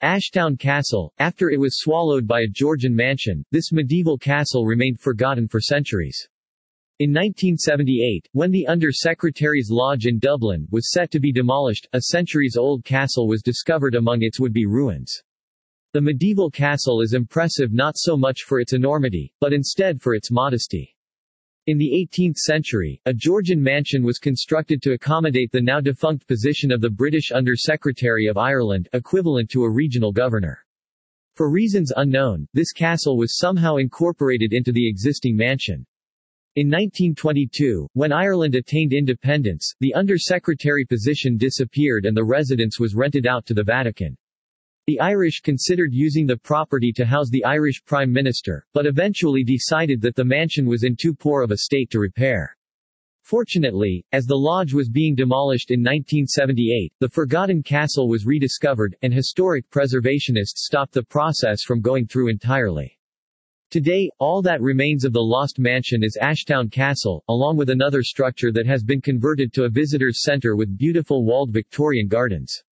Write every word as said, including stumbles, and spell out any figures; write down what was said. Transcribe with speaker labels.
Speaker 1: Ashtown Castle, after it was swallowed by a Georgian mansion, this medieval castle remained forgotten for centuries. In nineteen seventy-eight, when the Under-Secretary's Lodge in Dublin was set to be demolished, a centuries-old castle was discovered among its would-be ruins. The medieval castle is impressive not so much for its enormity, but instead for its modesty. In the eighteenth century, a Georgian mansion was constructed to accommodate the now-defunct position of the British Under-Secretary of Ireland, equivalent to a regional governor. For reasons unknown, this castle was somehow incorporated into the existing mansion. In nineteen twenty-two, when Ireland attained independence, the Under-Secretary position disappeared and the residence was rented out to the Vatican. The Irish considered using the property to house the Irish Prime Minister, but eventually decided that the mansion was in too poor of a state to repair. Fortunately, as the lodge was being demolished in nineteen seventy-eight, the forgotten castle was rediscovered, and historic preservationists stopped the process from going through entirely. Today, all that remains of the lost mansion is Ashtown Castle, along with another structure that has been converted to a visitors' center with beautiful walled Victorian gardens.